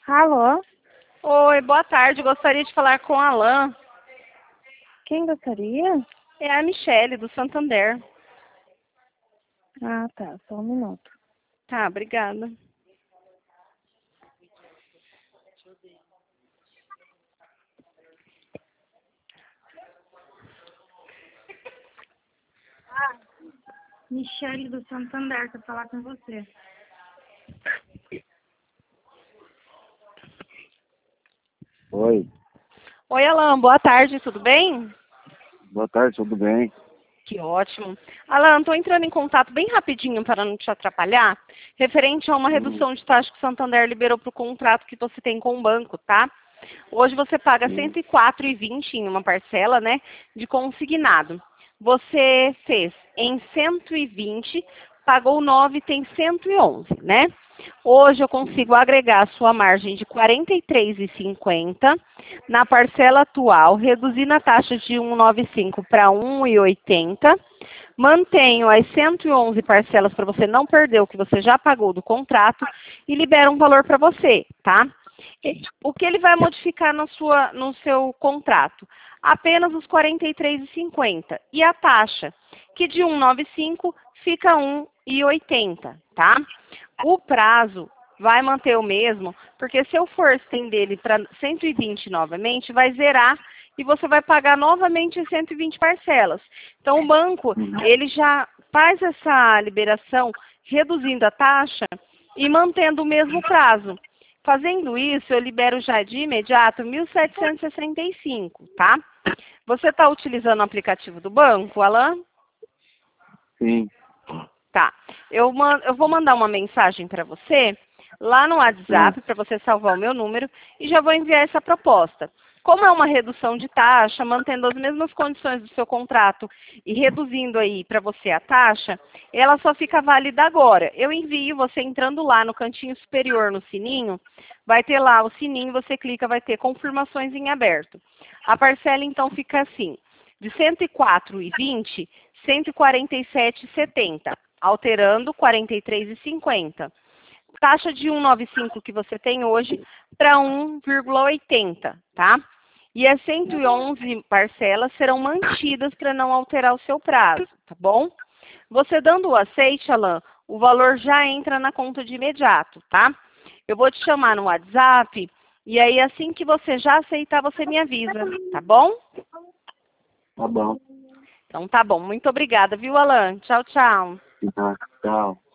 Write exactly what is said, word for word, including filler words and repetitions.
Alô? Oi, boa tarde. Gostaria de falar com a Alain. Quem gostaria? É a Michele, do Santander. Ah, tá. Só um minuto. Tá, obrigada. Michele do Santander, quer falar com você. Oi, Oi, Alain. Boa tarde. Tudo bem? boa tarde, tudo bem? Que ótimo. Alain, estou entrando em contato bem rapidinho para não te atrapalhar, referente a uma Hum, redução de taxa que o Santander liberou para o contrato que você tem com o banco, tá? Hoje você paga sim. cento e quatro reais e vinte centavos em uma parcela, né, de consignado. Você fez em cento e vinte, pagou nove, tem cento e onze, né? Hoje eu consigo agregar a sua margem de quarenta e três reais e cinquenta centavos na parcela atual, reduzindo a taxa de cento e noventa e cinco para um real e oitenta centavos. Mantenho as cento e onze parcelas para você não perder o que você já pagou do contrato e libera um valor para você, tá? E o que ele vai modificar na sua, no seu contrato? Apenas os quarenta e três reais e cinquenta centavos. E a taxa, que de cento e noventa e cinco fica um real e oitenta centavos, tá? O prazo vai manter o mesmo, porque se eu for estender ele para cento e vinte novamente, vai zerar e você vai pagar novamente as cento e vinte parcelas. Então, o banco, ele já faz essa liberação reduzindo a taxa e mantendo o mesmo prazo. Fazendo isso, eu libero já de imediato mil setecentos e sessenta e cinco, tá? Você está utilizando o aplicativo do banco, Alain? Sim, Tá. Eu, man- eu vou mandar uma mensagem para você lá no sim. WhatsApp para você salvar o meu número e já vou enviar essa proposta. Como é uma redução de taxa, mantendo as mesmas condições do seu contrato e reduzindo aí para você a taxa, ela só fica válida agora. Eu envio você entrando lá no cantinho superior no sininho, vai ter lá o sininho, você clica, vai ter confirmações em aberto. A parcela então fica assim, de cento e quatro reais e vinte centavos, cento e quarenta e sete reais e setenta centavos, alterando quarenta e três reais e cinquenta centavos. Taxa de cento e noventa e cinco que você tem hoje para um real e oitenta centavos, tá? E as cento e onze parcelas serão mantidas para não alterar o seu prazo, tá bom? Você dando o aceite, Alain, o valor já entra na conta de imediato, tá? Eu vou te chamar no WhatsApp e aí assim que você já aceitar, você me avisa, tá bom? Tá bom. Então tá bom. Muito obrigada, viu, Alain? Tchau, tchau. Tá, tchau.